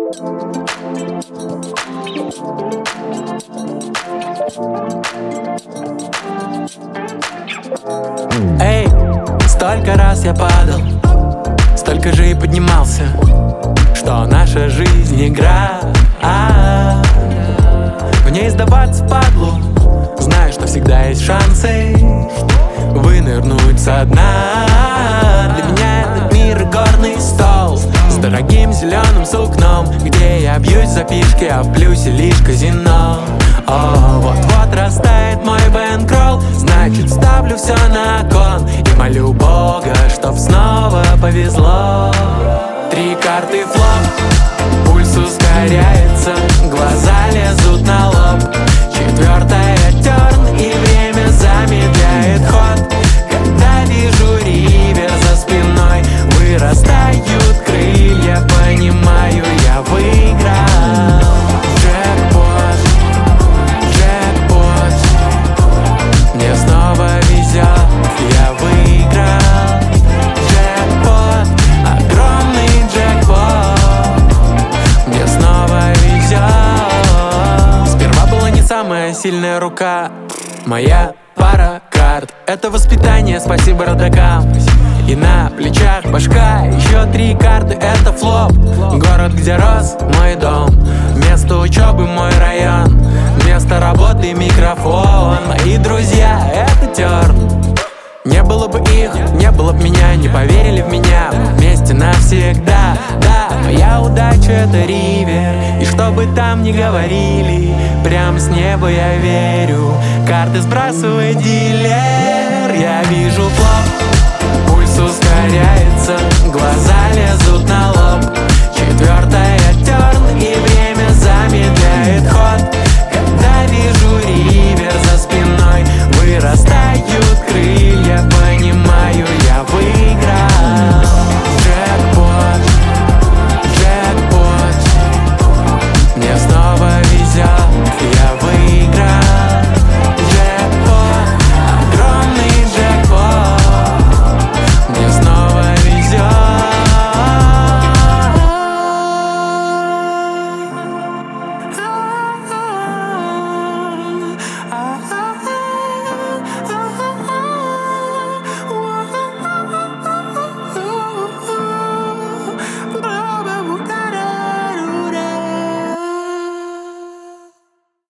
Эй, столько раз я падал, столько же и поднимался, что наша жизнь игра. В ней сдаваться впадлу, знаю, что всегда есть шансы вынырнуть со дна. Для меня этот мир горный стол с дорогим зеленым сукном, где я бьюсь за фишки, а в плюсе лишь казино. О, вот-вот растает мой бэнкролл, значит ставлю все на кон и молю Бога, чтоб снова повезло. 3 карты флоп, пульс ускоряется, глаза лезут на лоб. 4-я терн, и время замедляет ход. Когда вижу ривер за спиной, вырастают крылья, понимаю, я выиграл. Джекпот, джекпот, мне снова везет, я выиграл. Джекпот, огромный джекпот, мне снова везет. Сперва была не самая сильная рука, моя пара карт. Это воспитание, спасибо родакам. И на плечах башка, еще 3 карты, это флоп. Город, где рос мой дом, место учебы мой район, место работы микрофон. Мои друзья, это терн. Не было бы их, не было бы меня, не поверили в меня, мы вместе навсегда. Да, моя удача — это ривер, и что бы там ни говорили, прям с неба я верю. Карты сбрасывает дилер, я вижу флоп, пульс ускоряется, глаза лезут на лоб. 4-я